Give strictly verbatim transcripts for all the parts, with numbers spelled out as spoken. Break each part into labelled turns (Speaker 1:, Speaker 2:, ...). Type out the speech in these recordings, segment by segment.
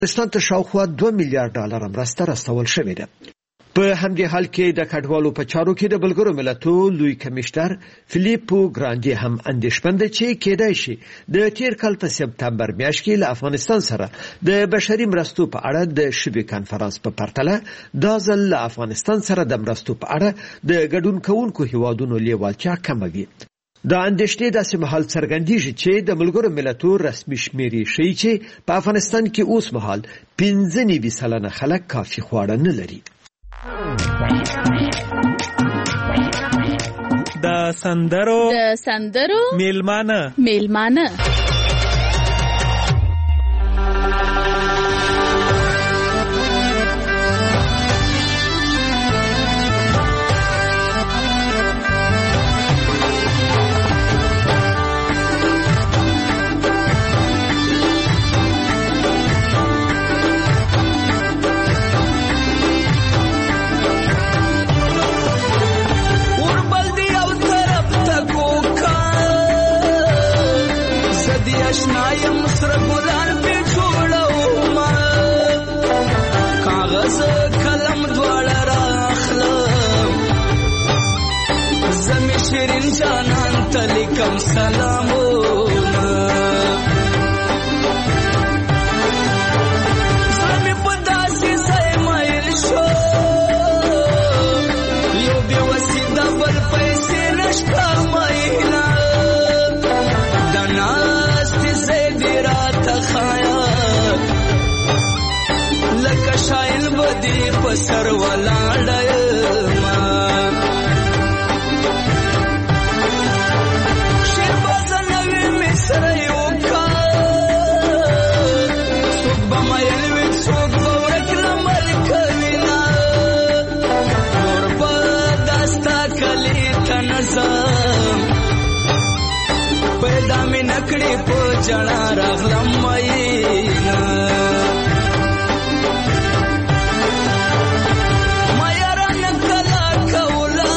Speaker 1: افغانستان ته شاوخوا دوه میلیارډ ډالر مرسته رسول شوې ده. په همدې حال کې د کډوالو په چارو کې د ملګرو ملتونو لوی کمشنر فلیپو ګراندي هم اندېښمن دی چې کېدای شي د تیر کال په سپتمبر میاشت کې له افغانستان سره د بشري مرستو په اړه د شبې کانفرنس په پرتله دا ځل له افغانستان سره د مرستو په اړه د ګډون کوونکو هیوادونو لیوالتیا کمه وي. دا اندېښنې داسې مهال څرګندېږي چې د ملګرو ملتونو رسمي شمېرې ښیي چې په افغانستان کې اوس مهال پنځه نوي سلنه خلک کافي خواړه نه لري.
Speaker 2: د سندرو
Speaker 3: د سندرو
Speaker 2: میلمانه
Speaker 3: میلمانه
Speaker 4: اشنایم سره ګلان په جوړو ما کاغذ قلم دواړه راخلم زمي شیرین جانان ته لیکم سلامونه زمي په داسې ځای مایل شو یو بې وسیله بل پیسې نشته ماینا لکه شایل بدی پسر ولاړما شیر بازنوی مصر یو کا سوک بمایل وی سوک بورک لملک وینا نور با داستا کلی تنظم پیدا می نکڑی پو جنا راغلم ماینا مایرا نکلا کولا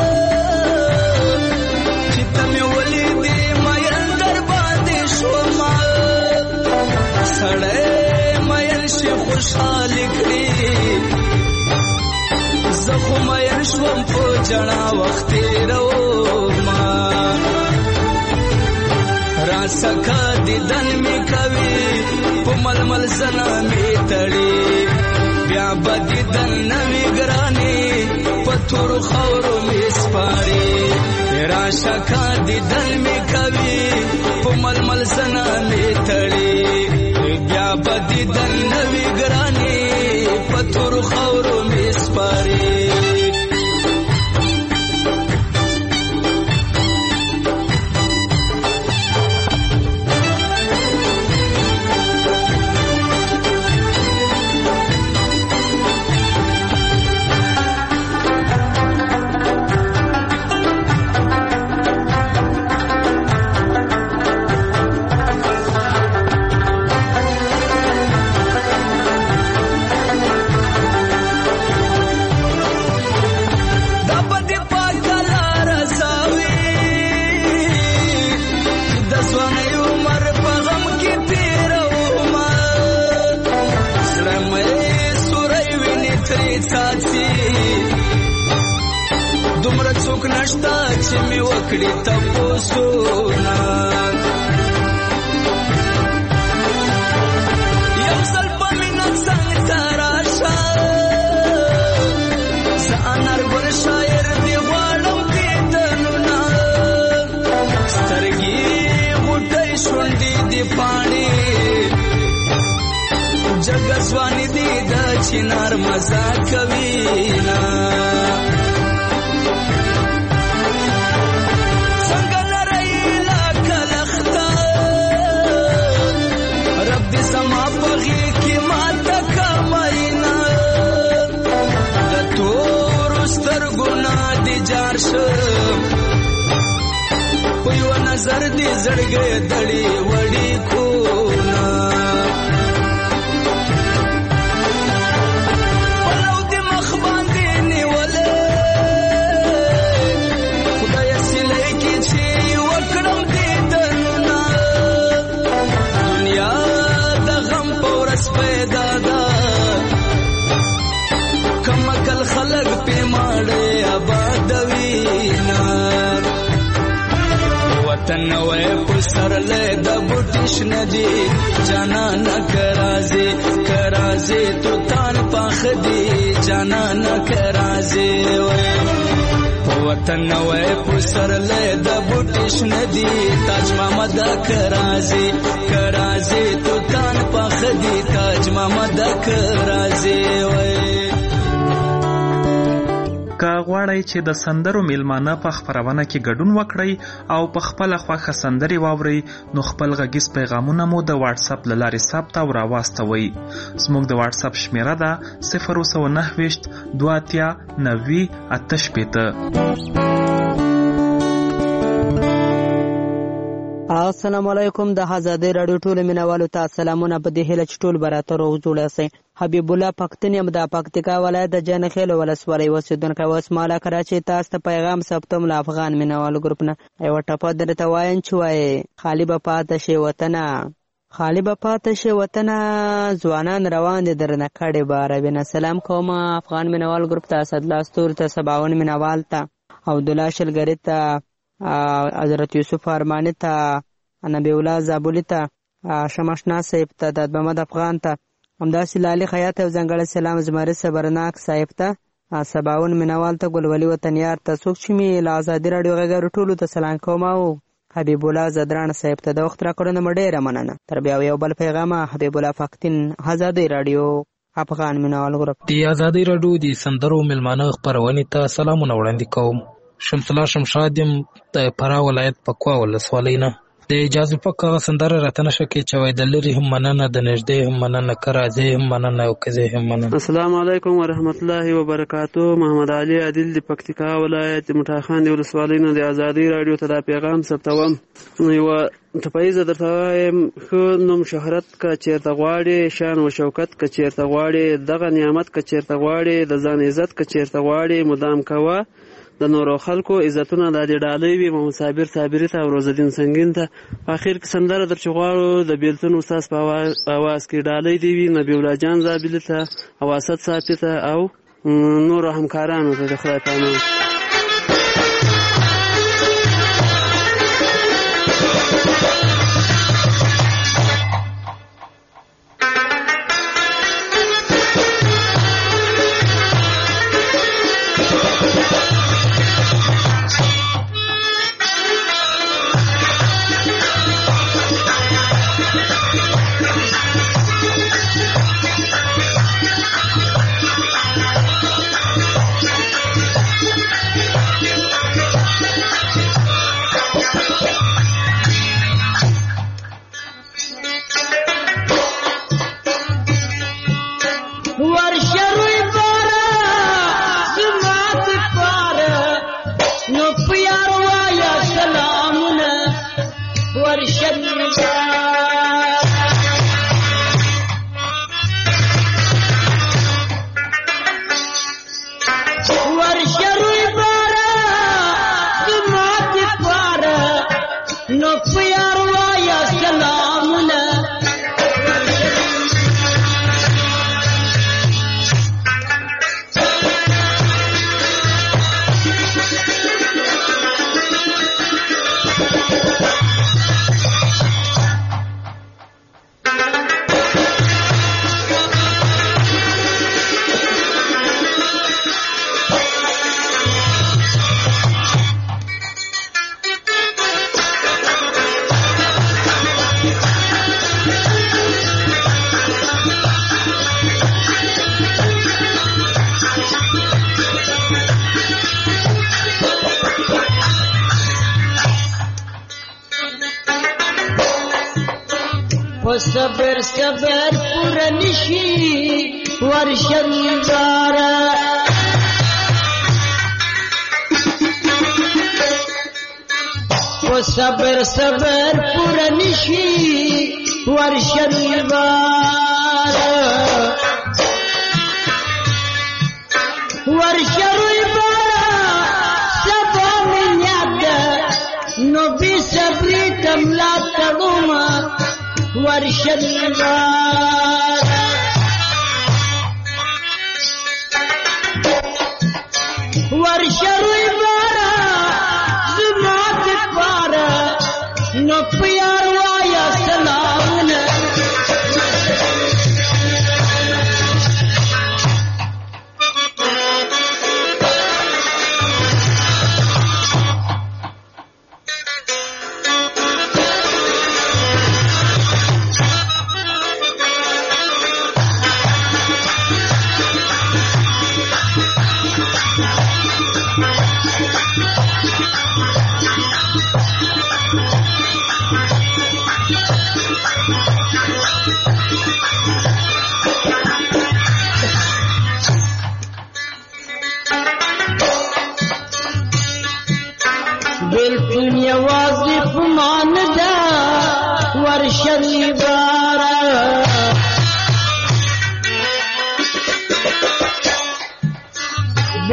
Speaker 4: چیتا می ولی دی مایرن در باندی شوما سڑے مایل شی خوشحالی کری زخو مایر شوم پو جنا وقتی رو ما راسکا دیدن می کوي په ململ زنا می تړي بیا بدیدن نوی ګرانی په تور خورو می سپاري راسکا دیدن می کوي په ململ زنا می تړي بیا بدیدن نوی ګرانی په تور خورو می سپاري دومره څوک نشته چې می وکړي تپوسونه یو ځل په مینه څنګ ته راشه زه انارګل شاعر دې غواړم دیدنونه سترګې غوټۍ شونډې دې پاڼې جګه ځواني دې د چنار مزه کوینه زما پغی کی ماتا کماینا د تور سترګونه دی جار شم په یو نظر دی زړګې دړي وړي کونا ولو دی مخ باندې نیولې خدای سلې کی چې وکړم دې دنیا دنیا د غم پورس پیدا نوې پسرلې د بوټش ندی جانا نکرازي کرازي تو تان پخدي جانا نکرازي وې وطن نوې پسرلې د بوټش ندی تاج محمد کرازي کرازي تو تان پخدي تاج محمد کرازي وې
Speaker 2: که غواړئ چې د سندرو میلمانه په خپرونه کې ګډون وکړئ او په خپله خوښه سندرې واورئ نو خپل غږیز پیغامونه مو د واتساپ له لارې ثبت او راواستوئ. زموږ د واتساپ شمیره ده صفر سوه نهه ویشت دوه اتیا نوي اته شپېته.
Speaker 3: السلام علیکم. د آزادۍ راډیو ټولو مینوالو ته سلامونه. په دې هیله چې ټول به راته روغ جوړ یاستئ. حبیب الله پښتون یم د پکتیکا ولایت د جنخیل ولسوالۍ اوسېدونکی. اوس مالا کراچۍ تاسو ته پیغام ثبتوم له افغان مینوالو ګروپ نه. یوه ټپه درته وایم چې وایي خالي به پاته شي وطنه خالي به پاته شي وطنه ځوانان روان دي درنه کډې به عربینه. سلام کوم افغان مینوال ګروپ ته، اسدالله ستوري ته، سباون مینوال ته، عبدالله شلګري ته، حضرت یوسف ارماني ته، نبی الله زابلي ته، شمشنا صاحب ته، د محمد افغان ته، همداسې لالي خیاط او ځانګړی سلام زمري صبرناک صاحب ته، سباون مینوال ته، ګلولي وطنیار ته، څوک چې مې له ازادي راډیو غږ ټولو ته سلام کوم او حبیب الله زدران صاحب ته د وخت راکړو نه ډېره مننه. تر بیا یو بل پیغامه. حبیب الله پښتون، آزادي راډیو افغان مینوال ګروپ.
Speaker 5: د آزادي راډیو د سندرو میلمانه خپرونې ته سلامونه وړاندې کوم. شمس الله شمشاد یم د فراه ولایت پکوا ولسوالۍ نه. د اجازه پک هغه سندره راته نشه کې چې وای د لرې هم مننه، د نږدې هم مننه، که راځې هم مننه او که ځې هم مننه.
Speaker 6: السلام علیکم ورحمت الله وبرکاتو. محمد علي عادل د پکتیکا ولایت د مټاخان د ولسوالۍ نه د آزادۍ راډیو ته دا پیغام ثبتوم. یوه ټپیزه درته وایم، ښه نوم شهرت که چېرته غواړې، شان و شوکت که چېرته غواړې، دغه نعمت که چېرته غواړې، د ځان عزت که چېرته غواړې، مدام کوه د نورو خلکو عزتونه. د دې ډالۍ وي محمد صابر صابري ته او روزالدین سنګین ته. په اخر کې سندره در چې غواړو د بیلتون استاز په اواز کې ډالۍ دی وي نبی الله جان زابلي ته او اسد صافي ته او نورو همکارانو ته د خدای پامان.
Speaker 7: صبر صبر پورا نشي ورشندارا صبر صبر پورا نشي ورشندارا ورشندارا سبا من يد نبي صبري تملا تغما ورشدار ورشوي بارا زمات بارا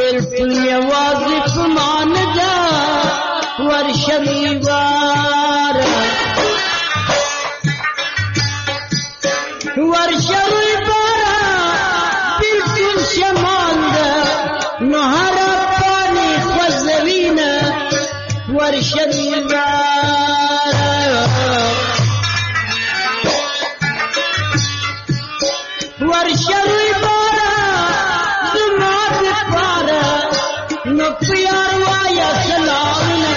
Speaker 7: بلکل یوازې په ما نه ده ورشوي باره ورشوي باره بلکل شمال ده نو هره پاڼې خوځوینه ورشوي باره ورشوي باره زما دپاره نو په یار وایه سلامونه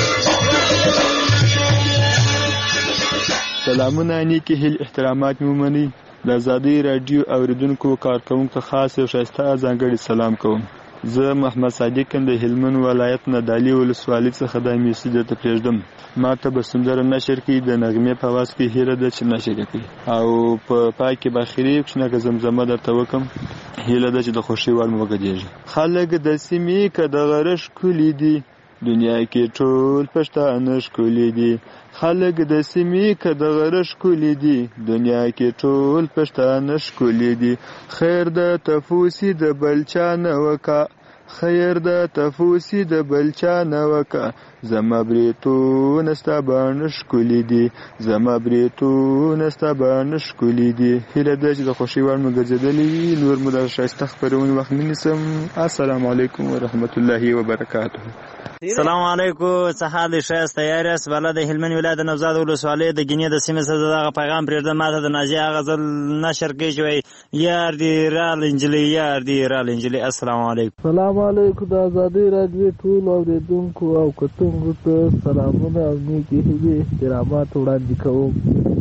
Speaker 8: سلامونه نیکې هیلې احترامات مې ومنئ د ازادۍ راډیو اوریدونکو کارکوونکو ته خاص یو ښایسته ځانګړی سلام کوم. زه محمد صادق یم د هلمند ولایت نه د علي ولسوالۍ څخه دا میسج درته پرېږدم. ما ته به سندره نشر کړي د نغمې په اواز کې هیله ده چې نشر یې کړي او په پای کې به اخري کوچنکه زمزمه درته وکړم. هیله ده چې د خوښۍ وړ مو وګرځېږي. خلک د سیمې که د غره ښکلي دي دنیا کې ټول پښتانه ښکلي دي. خلک د سیمې که د غره ښکلي دي دنیا کې ټول پښتانه ښکلي دي. خیر د تفوسی د بل چا نه وکه خیر د تفوسی د بل چا نه وکه زما بریتونه ستا باڼه ښکلي دي زما بریتونه ستا باڼه ښکلي دي. هیله ده چې د خوښۍ وړ مو ګرځېدلی وي. نور مو د ښایسته خپرونې وخت نه نیسم. السلام علیکم ورحمت الله وبرکاته.
Speaker 9: السلام علیکم. څه حال دی؟ ښایست تیار یاست؟ بله د هلمند ولایت د نوزاد ولسوالۍ د ګینې د سیمې څخه دغه پیغام پرېږدم. ما ته د نازیې هغه ځل نشر کوي چې وایي یار دې رال انجلۍ یار دې رال انجلۍ. السلام علیکم.
Speaker 10: سلام علیکم. د ازادۍ راډیو ټولو اورېدونکو او کتونکو ته سلامونه او نیکې هیلې احترامات وړاندې کوم.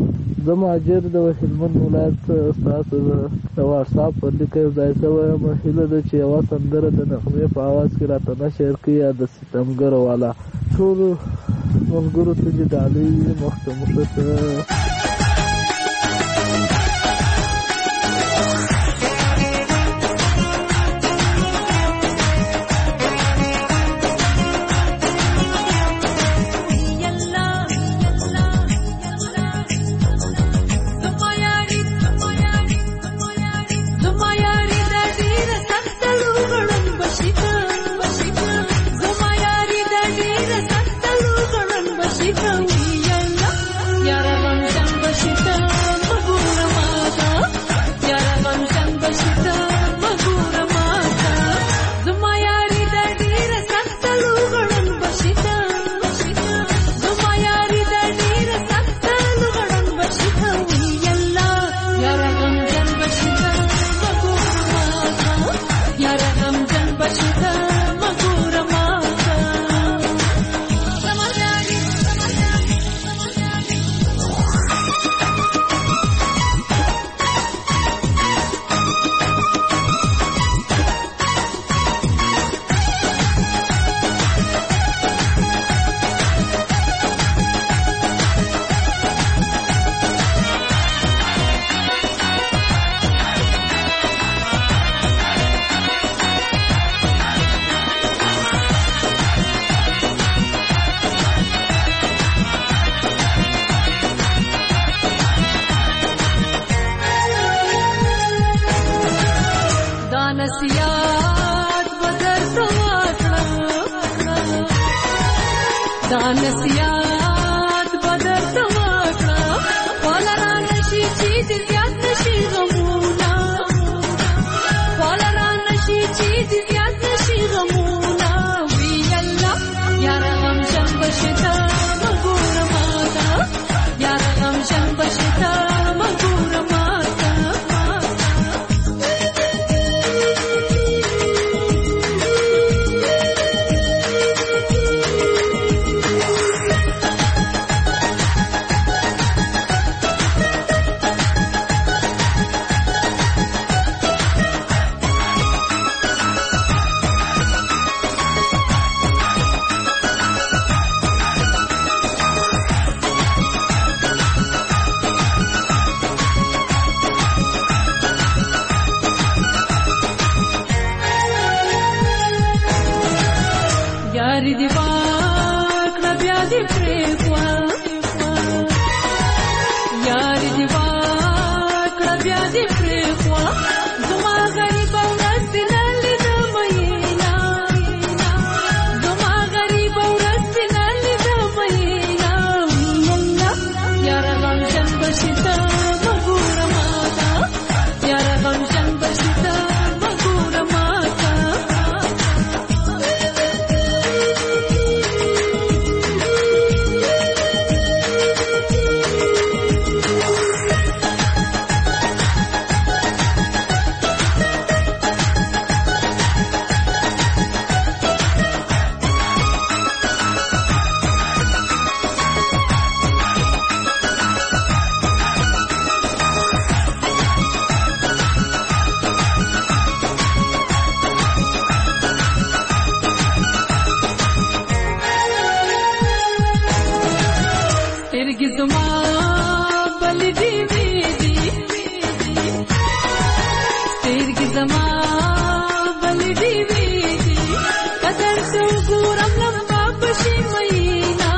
Speaker 10: زه مهاجر د هلمند ولایت ستاسو د واټساپ پر لیکه یو ځای شوی یم. هیله ده چې یوه سندره د نغمې په اواز کې راته نشر کړي یا د ستمګرو والا ټولو ملګرو ته چې ډالۍ وي مخته مخته
Speaker 11: Zuma gari ba na sinali da mayina سترګې زما بل دې وي قدر ته وګورم لمبا پشي مینا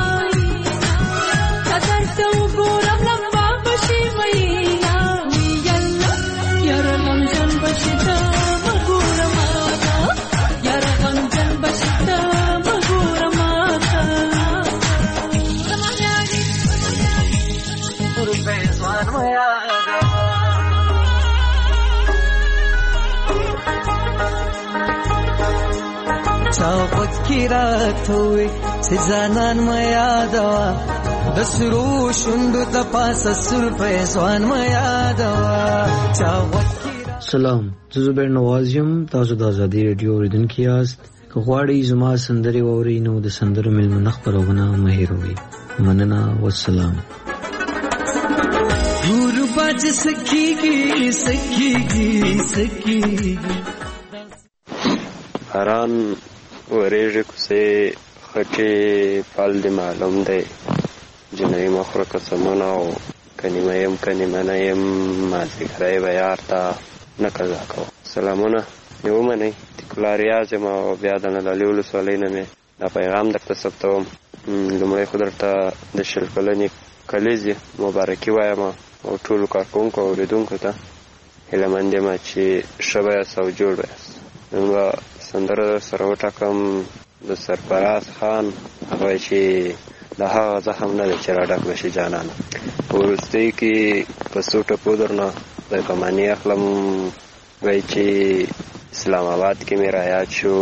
Speaker 11: قدر ته وګورم لمبا پشي مینا یلا یار غمجن بشتا مګورم یار غمجن بشتا مګورم پر پیسوان میا چاوت کی رات ہوئی سزانان میادوا دسرو شندو تپاس سر پیسوان میادوا چاوت کی
Speaker 12: سلام زه زبیر نواز یم تاسو د ازادي رادیو اوریدونکي یاست که غواړئ زما سندرې واورئ نو د سندرو میلمنه خپرونه مه هېروئ مننه والسلام
Speaker 11: باج سکیږي سکیږي سکیږي
Speaker 13: باران وریږي کوڅې خټې پال دې معلوم دی جنۍ مخوره قسمونه او کنیمه یم کنیمه نه یم مازدیګری به یار ته نه قضا کوه سلامونه مې ومنئ تیکولا ریاض یم او بیا د نلالي ولسوالۍ نه مې دا پیغام درته ثبتوم لومړی خو درته د شل کلنې کلیزې مبارکي وایم او ټولو کارکوونکو او اورېدونکو ته هیله مند یم چې ښه به یاست او جوړ به یاست نن به سندره سره وټاکم د سرفراز خان هغه وایي چې د هغه زخم نه دی چې راډک به شي جانانه په وروستۍ کې په څو ټپو درنه خدای پاماني اخلم وایي چې اسلام آباد کې مې رایاد شو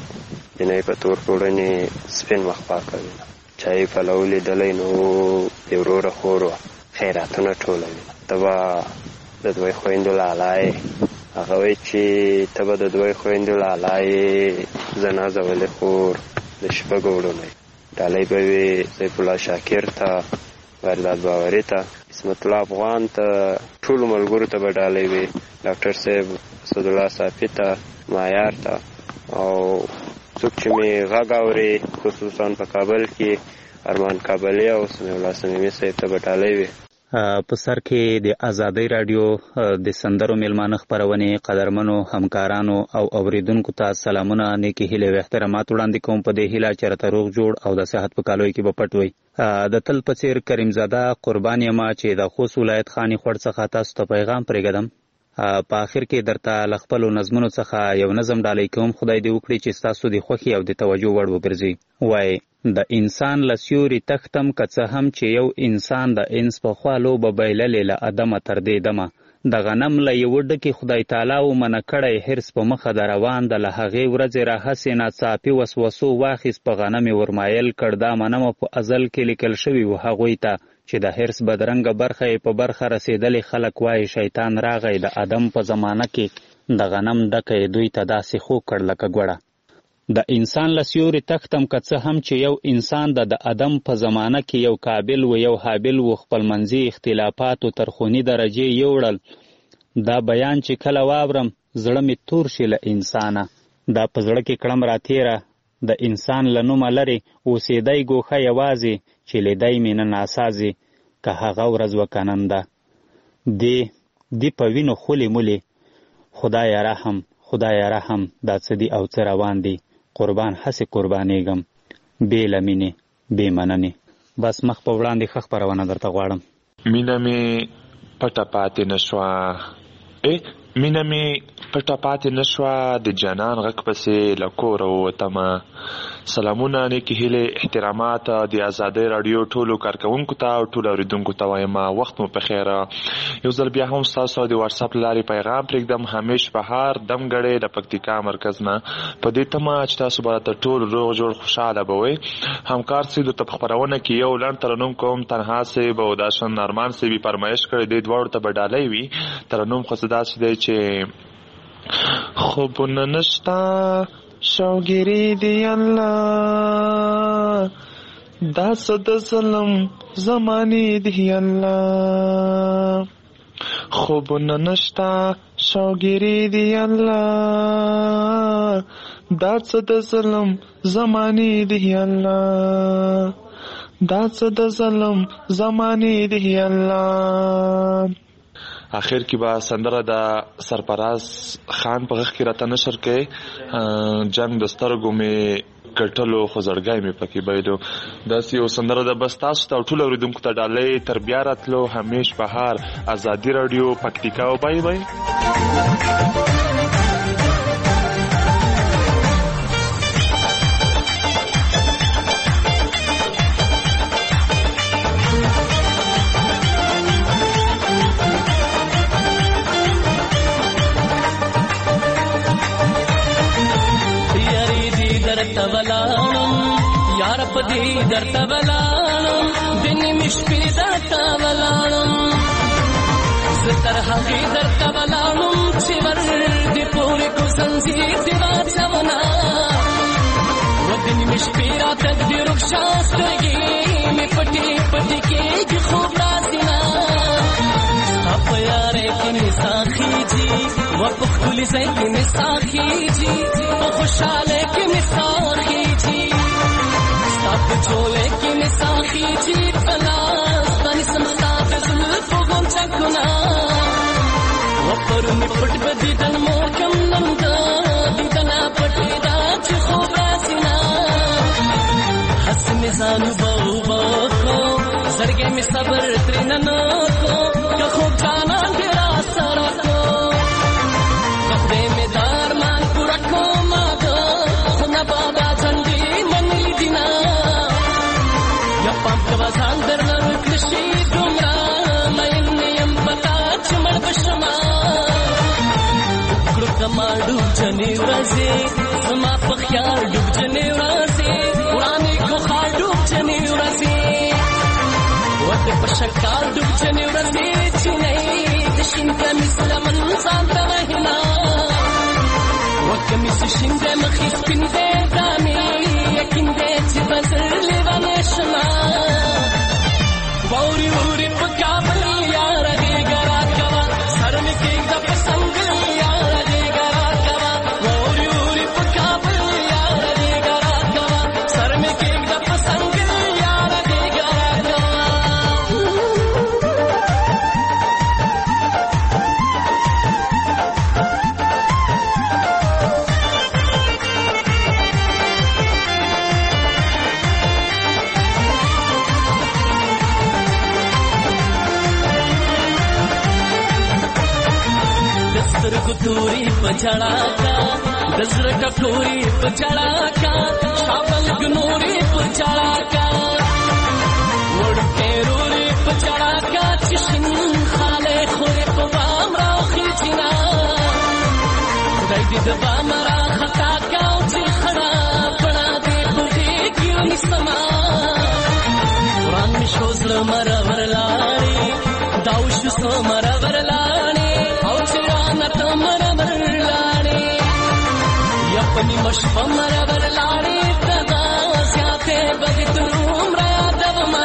Speaker 13: جنۍ په تور پوړنې سپین مخ پاکوي چای پلو لیدلی نو د وروره خور وه خیراتونه ټولوي ته به د دوی خویندو لالا یې هغه وایي چې ته به د دوی خویندو لالا یې زه نازولې خور د شپږو وړونو یې ډالۍ به وي سیف الله شاکر ته واردات باوري ته اسمت الله افغان ته ټولو ملګرو ته به ډالۍ وي ډاکټر صاحب اسدالله صافي ته معیار ته او څوک چې مې غږ اوري خصوصا په کابل کې ارمان کابلی او سمیع الله سمیمي صاحب ته به ډالۍ وي
Speaker 14: په سر کې د ازادۍ راډیو د سندرو میلمانه خپرونې قدرمنو همکارانو او اوریدونکو ته سلامونه نیکې هیلې او احترامات وړاندې کوم په دې هیله چې راته روغ جوړ او د صحت په کالوی کې به پټ وئ د تل په څېر کریمزاده قربان یمه چې د خوست ولایت خاني خوړ څخه تاسو ته پیغام پرېږدم په آخر کې درته له خپلو نظمونو څخه یو نظم ډالۍ کوم خدای دې وکړي چې ستاسو د خوښې او د توجه وړ وګرځي وایي د انسان له سیوري تختم که څه هم چې یو انسان د انس په خوا لوبه بایللې له ادمه تر دې دمه د غنم له یوه ډکې خدای تعالی ومنه کړی حرص په مخه د روان د له هغې ورځې راهسې ناڅاپي وسوسو واخیست په غنمې ورمایل کړ دا منمه په ازل کې لیکل شوي و هغوی ته چې د حرص بدرنګه برخه یې په برخه رسېدلې خلک وایي شیطان راغی د ادم په زمانه کې د غنم ډکه یې دوی ته داسې خو کړ لکه ګوړه د انسان له سیوري تختم که څه هم چې یو انسان د د ادم په زمانه کې یو قابل و یو حابل و خپلمنځي اختلافاتو تر خوني درجې یوړل دا بیان چې کله واورم زړه مې تور شي له انسانه دا په زړه کې کړم راتېره د انسان له نومه لرې اوسېدی ګوښه یوازې چې لیدی مې نه ناسازې که هغه ورځ وکه نن ده دې دې په وینو خولې مولې خدایه رحم خدایه رحم دا څه دي او څه روان دي قربان هسې قربانېږم بې له مینې بې مننې بس مخ په وړاندې ښه خپرونه درته غواړم
Speaker 15: مینه مې پټه پاتې نه شوه ای مینه مې پټه پاتې نه شوه د جانان غږ پسې له کوره ووتمه سلامونه نیکې هیلې احترامات د ازادۍ راډیو ټولو کارکوونکو ته او ټولو اورېدونکو ته وایم وخت مو په خیره یو ځل بیا هم ستاسو د واتساپ له لارې پیغام پرېږدم همیش بهار دمګړې د پکتیکا مرکز نه په دې تمه چې تاسو به راته ټول روغ جوړ خوشحاله به وئ همکار صاحب ته په خپرونه کې یو لنډ ترنم کوم تنها صاحب او داشن ارمان صاحب فرمایش کړی دی دواړو ته به ډالۍ وي ترنم خو څه داسې دی چې خوبونه نشته شوګیری دی الله دا څه د ظلم زمانې دی الله خوبونه نشته شوګیری دی الله دا څه د ظلم زمانې دی الله دا څه د ظلم زمانې دی الله اخر کې به سندره د سرفراز خان په غږ کې راته نشر کې جنگ د سترګو مې کټلو خو زړګی مې پکې بایلو. داسې یو سندره ده. بس تاسو ته او ټولو اورېدونکو ته ډالۍ تر بیا راتلو همیش بهار ازادي راډیو پکتیکا. او بای بای.
Speaker 16: یار پدی درته ولالم دنې مې شپې درته ولالم زه تر هغې درته ولالم چې ور دې پورې کو زنځیر دې واچومه و دنې مې شپې راته دې رخصا سترګې مې پټې پټې کېږي خوب راځي نه ستا په یارۍ کې مې ساه خېږي و په ښکلي ځای کې مې ساه خېږي په خوشحالۍ کې مې ساه خېږي په چولې کې مې ساه خېږي په لاس باندې سم ستا د زلفو غونچکونه و پرونې پټ به دیدن موکم نن د دیدنه پټېدا چې خوب راسي نه هسې مې ځان اوبه اوبه کړو زړګی مې صبر ترېنه نه کړو که خوب جانان دې راسره کړو که خدای مې دا ارمان پوره کړمه ده خو نه بابا جنډې منلي دي نه پام کوا ځان درنه وکړه شي دومره مین یم پتا چې مړ به شمه وکړو کما ډوب جنې ورځې زما په خیال ډوب جنې ورځې وړاندې کوخا ډوب جنې ورځې وته په شکال ډوب جنې ورځې چې نه د شین کمیس لمن ځان ته وهینا وکمیس شین د مخې سپین دی دامې یقین دی چې بزر لیوانې شمه ووري ووري په کابل یار دې ګرا کوا سر مې کېږده په سنگل یار دې ګرا کوا ووري ووري په کابل یار دې ګرا کوا سر مې کېږده په سنگل یار دې ګرا کوا ګتوري پچړا کا دزر ټکوري پچړا کا شابل ګنوري پچړا کا ورته روري پچړا کا چشن خاله خوري په بام راخي جنا خدای دې د بام را خطا کا چې خړا پړا دې پټي کیو نسما قران می شوزل مر ورلاړي داوش سو مر ورلاړي او چرانه تمر ورلاړي یپنی مشپ مر ورلاړي تدا ساته بدتروم را دما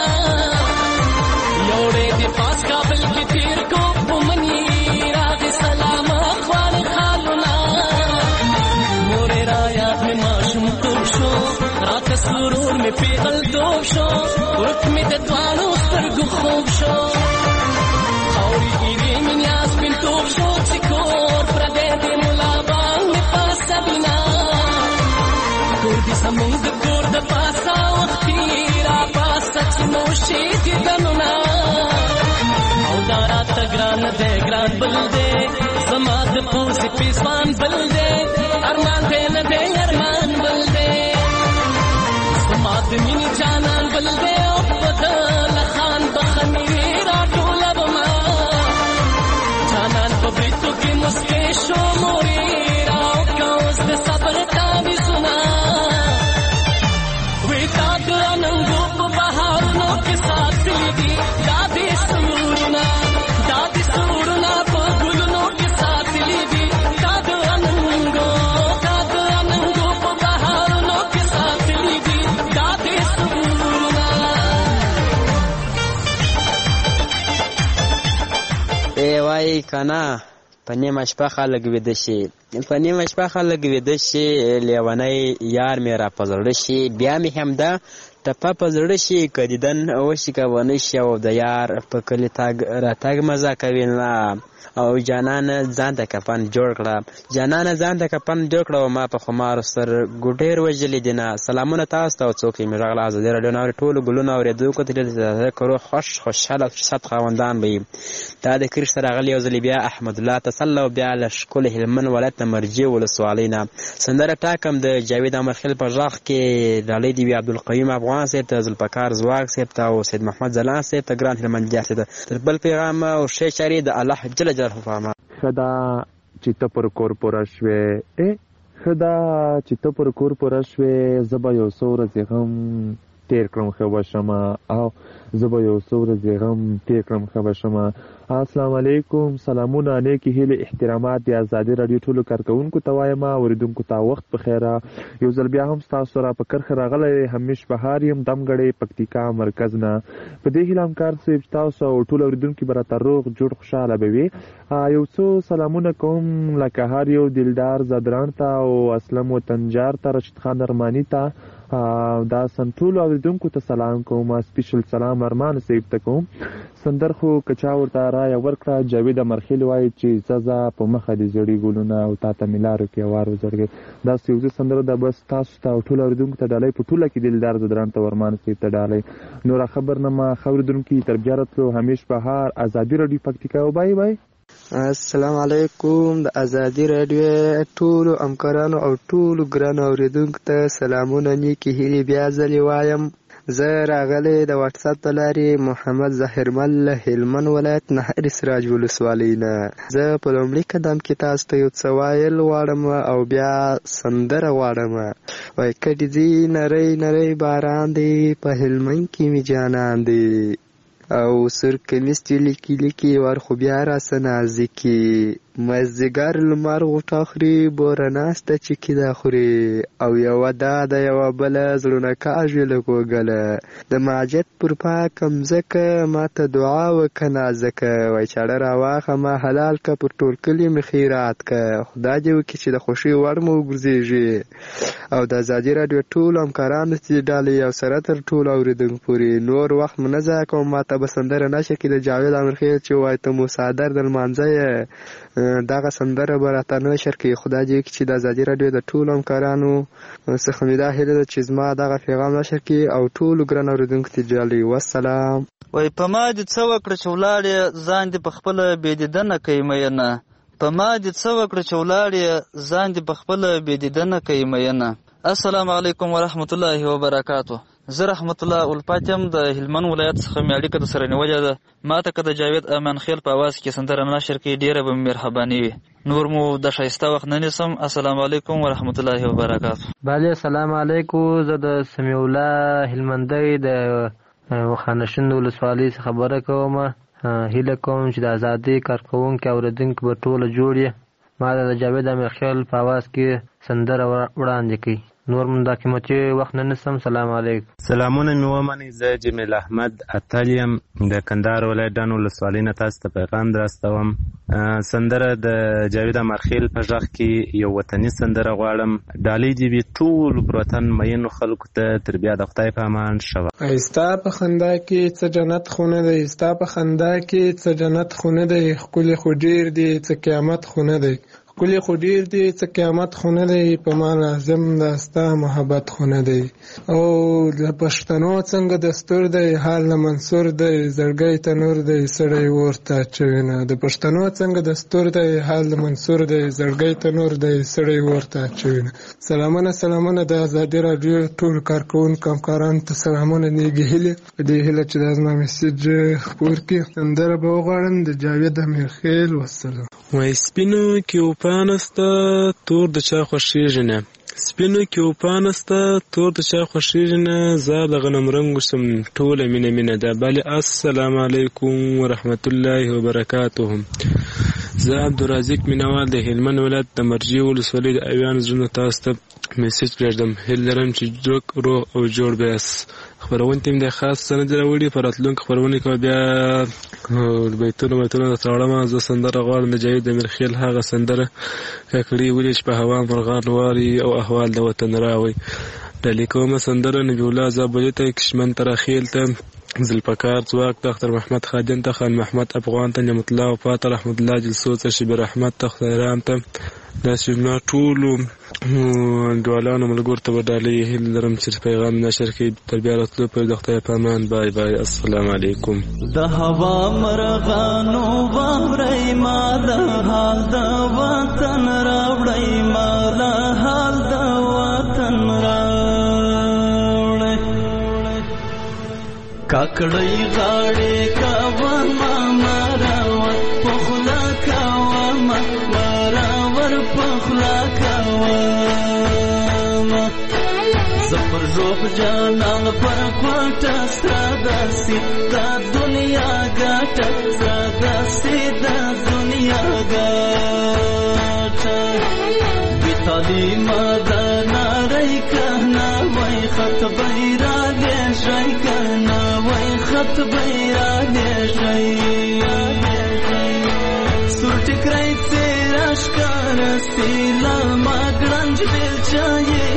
Speaker 16: یوړې دې پاس کابل کې تیر کو پمنی راغ سلام خوان خالنا مور را یاد می ماشوم تو شو رات سرور می پیغل دو شو ورک می د دوانو سترګو خوب شو خوري دې میناس بنتو شو چې کور پر دې دې مولا باندې پاسه بنا کور دې سمونږ کور د پاسه وختي را پاسه چې مو شي دې دنونا او دارا تګران دې ګران بل دې زما د پوسې پیسوان بل دې ارمان دې نه دې ارمان بل دې زما د مینې جانان بل دې او بدل خان بخنی را ټول بما جانان په بیتو کې مسکې شو موري راو کاوس د صبر تاوي سنا وې تا ګراننګو په بهارونو کې ساتلې دي دادې سورنا دادې سورنا په ګلونو کې ساتلې دي تا ګراننګو تا ګراننګو په بهارونو کې ساتلې دي دادې سورنا
Speaker 3: ای وای کنا په نیمه شپه خلک ویده شي په نیمه شپه خلک ویده شي لیونی یار مې را په زړه شي بیا مې همدا ټپه په زړه شي که دیدن وشي که ونه شي او د یار په کلي تګ راتګ مزه کوي نه
Speaker 17: او جانانه ځان ته کفن جوړ کړه جانانه ځان ته کفن جوړ کړه ما په خمار سر ګډیر وجلې دینه سلامونه تاسو ته څوک می راغله آزادي رادیو نور ټول ګلونه اوریدونکو ته کرو خوش خوشاله صد خوندان به دا د کرش سره غلی او زلی بیا احمد الله تسلو بیا له شکل هلمن ولایت مرجی ولسوالینا سندره ټاکم د جاوید امرخیل په ځخ کې د لیدی عبدالقیوم افغان سیب ته ذوالفقار زواګ سیب ته او سید محمد زلان سیب ته ګران هلمند جاسته تر بل پیغام او شی شری د الله جل جلاله فهمه
Speaker 18: خدا چې ته پر کور پوره شوې خدا چې ته پر کور پوره شوې زه به یو څو ورځې غم تیر کړم ښه به شمه او زه به یو څو ورځې غم تیر کړم ښه به شمه. السلام علیکم، سلامونه، نیکې هیلې، احترامات د ازادي راډیو ټولو کارکوونکو ته وایم، اوریدونکو ته وخت په خیره. یو ځل بیا هم ستاسو را په کرښه راغلی همیش بهار یم دمګړی پکتیکا مرکز نه. په دې هیله همکار صاحب چې تاسو او ټول اوریدونکي به راته روغ جوړ خوشحاله به وي. یو څو سلامونه کوم لکه هر یو دلدار زدران ته او اسلم وطنجار ته، رشید خان ارماني ته، دا سنټول اوریدونکو ته سلام کوم. سپیشل سلام ارمان صاحب ته کوم. سندر خو کچا ورته رایه ورکړه جاوید امرخیل وایي چې ززا په مخه دې زړې ګلونه او تا ته ملارو کې وار وزړګي. دا سیوزه سندره ده بس تاسو ته ټول اوریدونکو ته ډالۍ په ټوله کې دلدار زدران ته ورمان صاحب ته ډالۍ. نور خبر نه ما خوریدونکو تر بیا راتلو همیش بهار ازادي راډیو پکتیکا. او بای بای.
Speaker 19: السلام علیکم د ازادي راډیو ټولو همکارانو او ټولو ګرانو اوریدونکو ته سلامونه نیکې هیلې بیا ځلې وایم. زه راغلی د واټس اپ په لارې محمد ظاهرمل له هلمند ولایت نهر سراج ولسوالۍ نه. زه په لومړي قدم کې تاسو ته یو څه ویل غواړم او بیا سندره غواړم. وایي کډې ځي نری نری باران دی په هلمند کې مې جانان دی او سر کمیس چې لیکي لیکي ور خو بیا راسه نازکي مازدیګر لمر غوټه خوري بوره ناسته چې کیده خوري او یوه دا د یوه بله زړونه کاږي له کوږله د ماجد پر پاکه مځکه ماته دعا وکه نازکه وایي چاړه راواخه ما حلال که پر ټول کلي مې خیرات که خدا دې وکړي چې د خوښۍ وړ مو وګرځېږي. او د ازادي راډیو ټولو همکارانو چې ډالۍ او سره تر ټولو اورېدونکو پورې نور وخت مو نه ضایع کوم. ماته به سندره نشه کې د جاوید امرخیل چې وایي ته مو صادر د لمانځه یې دغه سندره به راته نشر کړي. خدای دې وکړي چې د ازادي راډیو د ټولو همکارانو څخه مې دا هیله ده چې زما دغه پیغام نشر کړي او ټولو ګران اورېدونکو ته ډالۍ. والسلام.
Speaker 20: وایي په ما دې څه وکړه چې ولاړې ځان دې په خپله بېدیدنه کوي مینه په ما دې څه وکړه چې ولاړې ځان دې په خپله بېدیدنه کوي مینه. السلام علیکم ورحمت الله وبرکاتو. زه رحمت الله الفات یم د هلمند ولایت څخه مې اړیکه درسره نیولې ده. ما ته که د جاوید امان خیل په اواز کې سندره نشر کړي ډېره به مې مهرباني وي. نور مو د ښایسته وخت نه نیسم. السلام علیکم ورحمت الله وبرکاتو.
Speaker 21: بله السلام علیکم. زه د سمیع الله هلمندی د خانشند ولسوالۍ څخه خبره کوم. هیله کوم چې د ازادۍ کارکوونکي اورېدونکي به ټوله جوړ یې. ما د جاوید امیر خیل په اواز کې سندره وړاندې کړي. نور من دا قیمتي وخت نه نسم. سلام علیکم.
Speaker 22: سلامونه مې ومنئ. زه جمیل احمد اتل یم د کندهار ولایت ډان ولسوالۍ نه تاسو ته پیغام درستوم. سندره د جاوید امرخیل په غږ کې یو وطني سندره غواړم. ډالۍ دې وي ټولو پر وطن مینو خلکو ته. تر بیا د خدای په امان. شوه.
Speaker 23: ستا په خندا کې څه جنت خو نه دی، ستا په خندا کې څه جنت خو نه دی، ښکلې خو ډېر دی څه قیامت خو نه دی، ښکلې خو ډېر دی څه قیامت خو نه دی، په ما لازم دا ستا محبت خو نه دی. او د پښتنو څنګه دستور دی حال نه منصور دی، زړګی تنور دی سړی اور ته اچوي نه. د پښتنو څنګه دستور دی حال منصور دی، زړګی تنور دی سړی اور ته اچوي نه. سلامونه سلامونه د ازادي راډیو ټول کارکوونکو همکارانو ته سلامونه نیږي هیلې. په دې هیله چې دا زما میسج خپور کړي. سندره به وغواړم د جاوید امیر خیل. والسلام.
Speaker 24: وایي سپینو کې وپانسته تور د چا خوښېږي نه، سپینو کې وپانسته تور د چا خوښېږي نه، زه د غنم رنګو شم ټوله مینه مینه ده. بلې السلام علیکم ورحمت الله وبرکاتو. زه عبدالرازق مینوال د هلمند ولایت د مرجې ولسوالۍ د اویان زړونه تاسو ته میسج پرېږدم. هیله لرم چې ډک روغ او جوړ به یاست. خپرونې ته مې د خاص څه نه دي راوړي. په راتلونکي خپرونې کې بیا بیتونه بیتونه درته وړم. زه سندره غواړم د جاوید امیر خیل هغه سندره ککړې ولې چې په هوا مرغان واري او احوال د وطن راوي. ډالۍ کومه سندره نبي الله زابلي ته کشمن تراخیل ته ذوالفقار ځواک ته اختر محمد خادم ته خان محمد افغان ته نعمت الله وفا ته رحمت الله جلسو ته شبیر احمد ته خیرام ته داسې زما ټولو انډیوالانو ملګرو ته به ډالۍ هیله لرم چې پیغام نشر کړي. تر بیا راتلو پورې د خدای په امان. بای بای. السلام علیکم.
Speaker 7: د هوا مرغانو واورئ ما د حال د وطن راوړئ ما د حال د وطن راوړئ کاکړۍ غاړې کوه ما مراور پخلا کوه ما مراور پخلا کوه زفر روح جانان پر کوټه سره داسې دا دنیا ګټه سره داسې دا دنیا ګټه بې تعلیمه د نړۍ کهنه وای خط بیراګې شی کنه وای خط بیراګې شی سور ټکرای تیرا ښکار سیلا ما ګړنج بیلچایې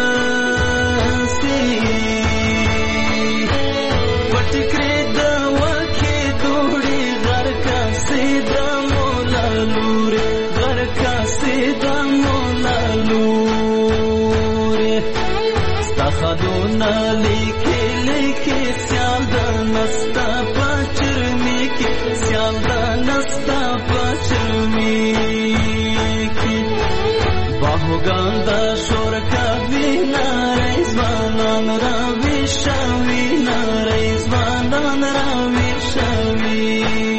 Speaker 7: خدونا لیکي لیکي سیال د نستا پچرمی کی سیال د نستا پچرمی کی باهوګان د شور کوي نارې ځوانان را ویشوي نارې ځوانان را ویشوي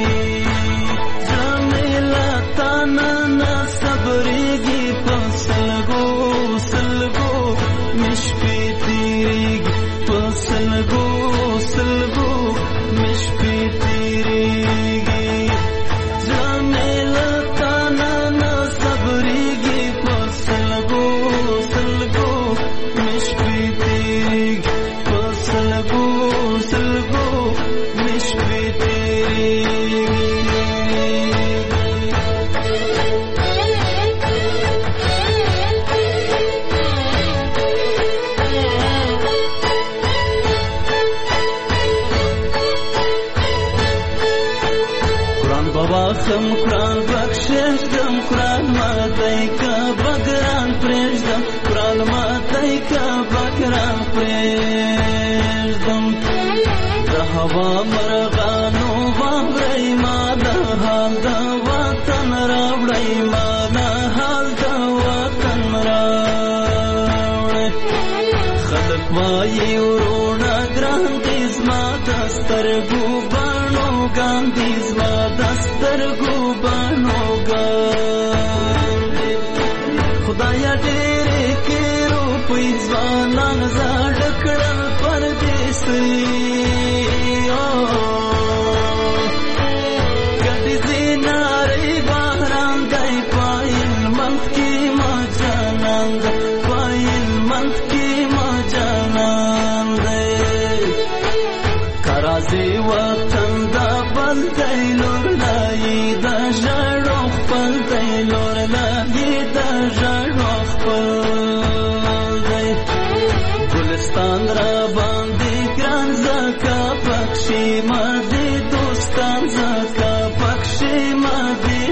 Speaker 7: زمیلا تانا نه صبرېږي په سلګو سلګو مشپې سلګو سلګو مشپې تیریږي جمیله تانا نه صبرېږي په سلګو سلګو مشپې تیریږي په سلګو سلګو مشپې تیریږي خم قرآن بخشش دم قرآن ماتای کا بگران پریشدم قرآن ماتای کا بگران پریشدم د هوا مرغانو واورئ ما د حال د وطن راوړئ ما د حال د وطن راوړئ خلک وایي وروڼه ګران دي زما د سترګو بڼو ګان دي زما د سترګو بڼو ګان دي خدایا ډېرې کې روپۍ ځوانان زاړه کړل پردیسۍ ګډې زینارې بهران دی پایل منځ کې ما جانان دی پایل منځ کې ما جانان دی کرازې وطن دا بل دی لور لایي د ژړو خپل دی لور لایي د ژړو خپل دی ګلستان را باندې ګران زکه پکښې ما دې دوستان زکه پکښې ما دې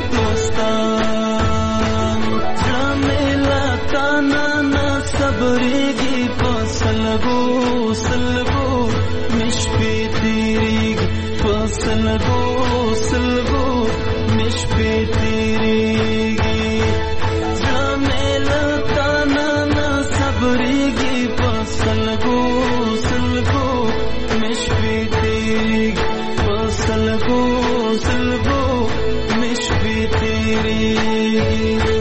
Speaker 7: دوستان جمیله تانا نه صبرېږي په سلګو سلګو مشپې تیریږي په سلګو سلګو مشپې تیریږي جمیله تانا نه صبرېږي په سلګو سلګو مشپې تیریږي په سلګو سلګو مشپې تیریږي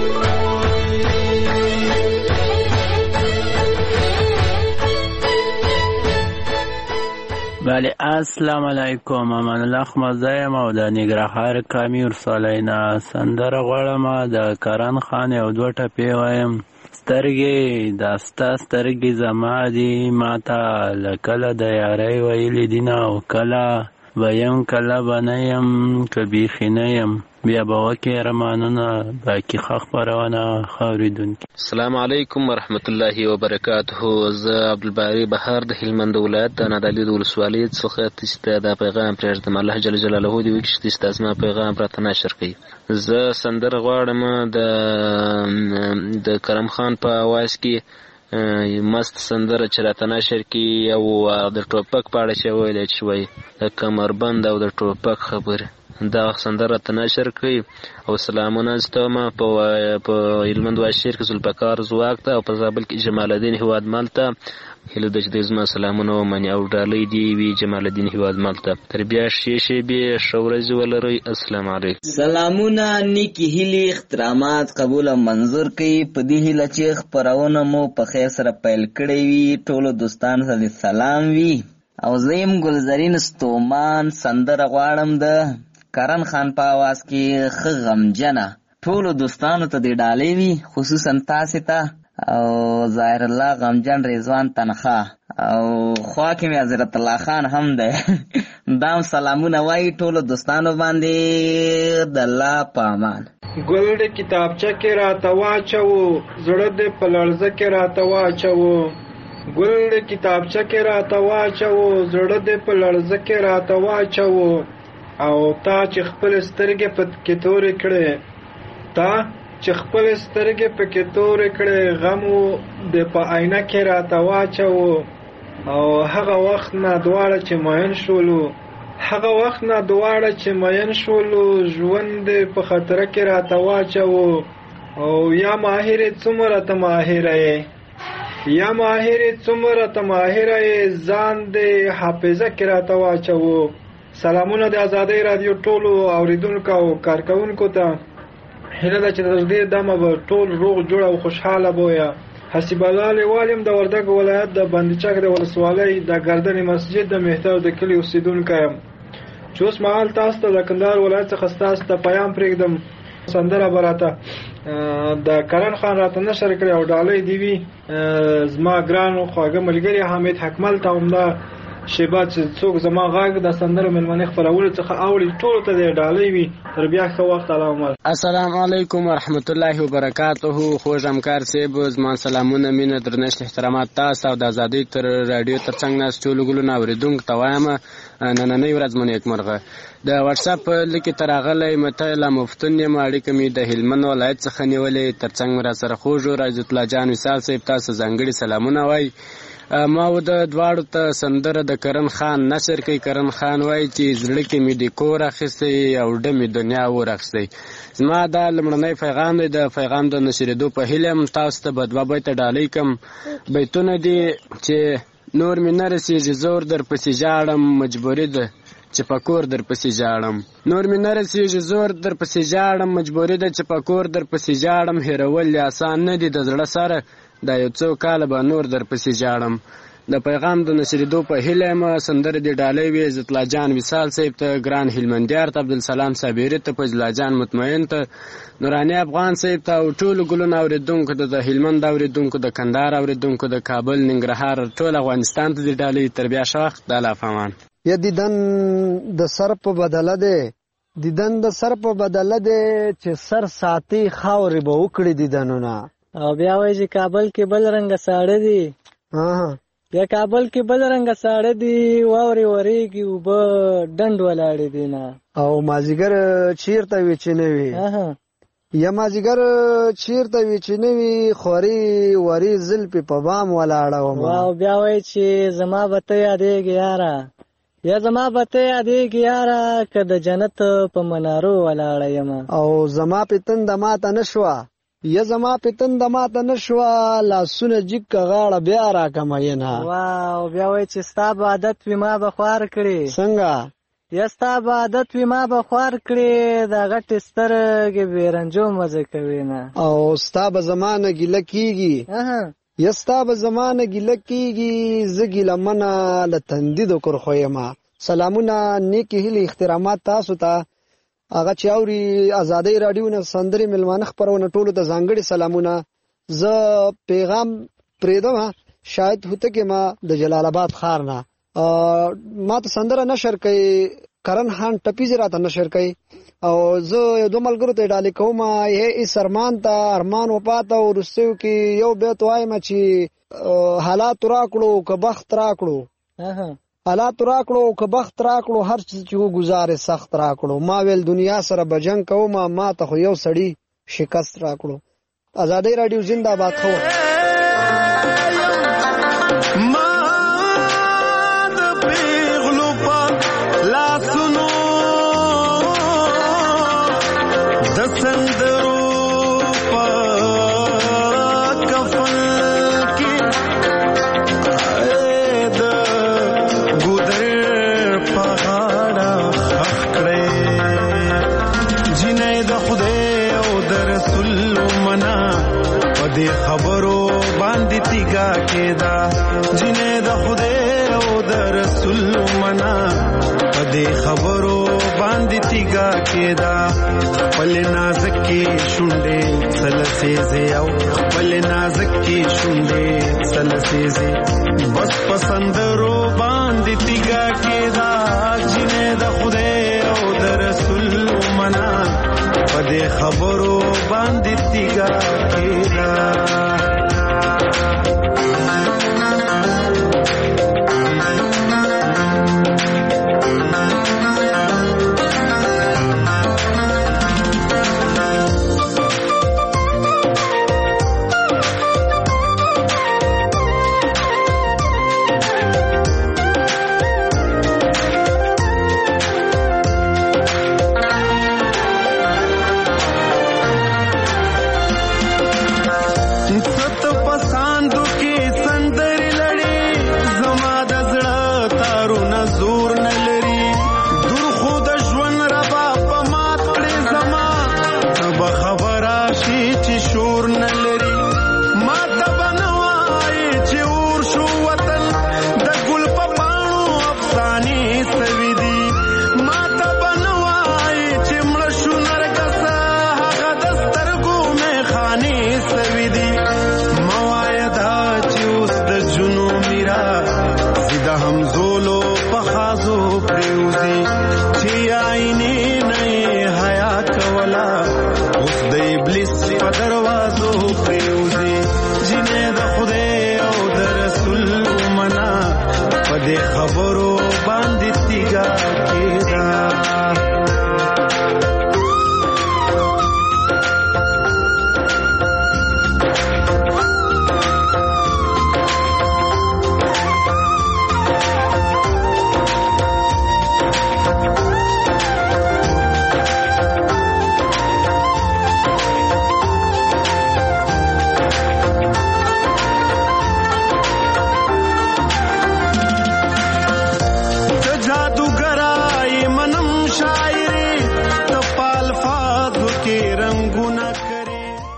Speaker 1: بله السلام علیکم امان الله احمد یم او د ننګرهار کامې ولسوالۍ نه سندره غواړم د کرن خان یو دوه ټپې وایم سترګې دا ستا سترګې زما دي ما ته له کله د یارۍ ویلي دي نه او کله به یم کله به نه یم که بیخي نه یم بیا به وکې ارمانونه باقي ښه خپرونه ښه اورېدونکي.
Speaker 2: السلام علیکم ورحمت الله وبرکاته. زه عبدالباري بهار د هلمند ولایت د نادعلي د ولسوالۍ څخه تاسو ته دا پیغام پرېږدم. الله جل جلاله دې وکړي چې تاسو ته زما پیغام راته نشر کړي. زه سندره غواړم د د کرم خان په اواز کې مست سندره چې راته نشر کړي او د ټوپک په اړه چې ویلی چې وایي د کمربند او د ټوپک خبرې دا سندره ته نشر کړي. او سلامونه ستومه په هلمند واشیر کې ذوالفقار ځواک ته او په زابل کې جمال الدین هیوادمل ته هیله ده چې دوی زما سلامونه ومني او ډالۍ دې وي جمال الدین هیوادمل ته. تر بیا ښې شېبې ښه ورځې ولرئ. السلام علیکم.
Speaker 4: سلامونه نیکې هیلې اخترامات قبول او منظور کړي. په دې هیله چې خپرونه مو په خیر سره پیل کړې وي ټولو دوستانو ته سلام وي. او زه یم ګلزرین ستومان سندره غواړم د کرن خان په اواز کې ښه غمجنه. ټولو دوستانو ته دې ډالۍ وي خصوصا تاسې ته او ظاهر الله غمجن رضوان تنخوا او خوا کې مې حضرت الله خان هم دی دام سلامونه وایي ټولو دوستانو باندې د الله په امان.
Speaker 23: ګل د کتابچه کې راته واچوو زړه دې په لړزه کې راته واچوو ګل د کتابچه کې راته واچوو زړه دې په لړزه کې راته واچوو او تا چې خپل سترګې په کې تورې کړې تا چې خپل سترګې په کې تورې کړې غم د په آینه کې راته واچوو او هغه وخت نه دواړه چې مین شولو هغه وخت نه دواړه چې مین شولو ژوند په خطره کې راته واچوو او یا ماهر څومره ته ماهره یې یا ماهر څومره ته ماهره یې ځان دې حافظه کې راته واچوو. سلامونه د آزادۍ رادیو ټولو اوریدونکو او کارکونکو ته. هیله ده چې تر دې دمه به ټول روغ جوړ او خوشحاله بویه. حسیب الله لیوالیم د وردګ ولایت د بندچک د ولسوالۍ د ګردنې مسجد د مهتر د کلي اوسیدونکی یم چې اوس مهال تاسو ته د کندهار ولایت څخه ستاسو ته پیام پرېږدم. سندره به راته د کرن خان راته نشر کړې او ډالۍ دې وي زما ګران خواږه ملګري حامد حکمل ته همدا شیبه چې څوک زما غږ د سندرو مېلمنې خپرولو څخه اوري ټولو ته دې ډالۍ وي. تر بیا ښه وخت. علامه
Speaker 5: السلام علیکم ورحمت الله وبرکاته. خوږ همکار صاحب زما سلامونه مینه درنښت احترامات تاسو او د ازادۍ تر راډیو تر څنګ ناست ټولو ګلونه اورېدونکو ته وایم نننۍ ورځ مو نیکمرغه. د واتساپ لیکې ته راغلی متعله مفتون یم. اړیکه مې د هلمند ولایت څخه نیولې. تر څنګ مې راسره خوږ راز الله جان وصال صاحب تاسو ځانګړي سلامونه وایي. ما و د دواړو ته سندره د کرن خان نشر کوي. کرن خان وایي چې زړه کې مې د کور اخیستی او ډه مې دنیا ور اخیستی. زما دا لومړنی پیغام دی. د پیغام د نشرېدو په هیله یم تاسو ته به دوه بیته ډالۍ کړم. بیتونه دي چې نور مې نه رسېږي زور در پسې ژاړم مجبوري ده چې په کور در پسې ژاړم. نور مې نه رسېږي زور در پسې ژاړم مجبوري ده چې په کور در پسې ژاړم. هېرول آسان نه دي د زړه سره دا یو څو کاله به نور در پسې ژاړم. د پیغام د نشرېدو په هیله یم سندرې دې ډالۍ وي عزت الله جان وصال صاحب ته ګران هلمندیار ته عبدالسلام صابري ته فضل الله جان مطمئن ته نوراني افغان صاحب ته او ټولو ګلونو اورېدونکو ته د هلمند اورېدونکو د کندهار اورېدونکو د کابل ننګرهار ټول افغانستان ته دې ډالۍ. تر بیا ښه وخت. د الله امان.
Speaker 6: یا دیدن د سر په بدله دی دیدن د سر په بدله دی چې سر ساتي خاورې به وکړي دیدنونه.
Speaker 25: او بیا وایي چې کابل کې بل رنګه ساړه دي. بیا کابل کې بل رنګه ساړه دي واورې ورېږي اوبه ډنډ ولاړې دي نه.
Speaker 6: او مازدیګر چیرته وي چې نه وي یا مازدیګر چیرته وي چې نه وي خوري وري زلفې په بام ولاړه ومه.
Speaker 25: او بیا وایي چې زما به ته یادېږي یاره یا زما به ته یادېږي یاره که د جنت په منارو ولاړه یمه.
Speaker 6: او زما پتنده ماته نه شوه یا زما پتنده ماته نه شوه لاسونه جګه غاړه بیا راکه مینه.
Speaker 25: واو بیا وایي چې ستا به عادت وي ما به خوار کړي.
Speaker 6: څنګه
Speaker 25: یا ستا به عادت وي ما به خوار کړي دا غټې سترګې بې رنجو مزه کوي نه.
Speaker 6: او ستا به زما نه ګیله کېږي یا ستا به زما نه ګیله کېږي زه ګیله منه له تندي د کرښو یمه. سلامونه نیکې هیلې احترامات تاسو ته. هغه چې اوري ازادۍ راډیو نه سندرې مېلمانه خپرونه ټولو ته ځانګړي سلامونه. زه پیغام پرېږدم شاید هوتکې ما د جلال آباد ښار نه ما ته سندره نشر کوي کرن خان ټپیز راته نشر کوي او زه یو دوه ملګرو ته ډالې کوم یې اس ارمان ته ارمان وپاته او رستیو کې یو بیت وایم چې حالات راکړو که بخت راکړو حالات راکړو که بخت راکړو هر څه چې وګزارې سخت راکړو ما ویل دنیا سره بجنګ کوم ما ته خو یو سړی شکست راکړو. آزادی رادیو زنده باد. خو
Speaker 8: خبرو باندې تیګه کېدا جنې د خدای او د رسول منا پدې خبرو باندې تیګه کېدا خپل نازک کې شونډې سلسېزې او خپل نازک کې شونډې سلسېزې بس پسندرو باندې تیګه کېدا جنې د خدای او د رسول منا پدې خبرو باندې تیګه کېدا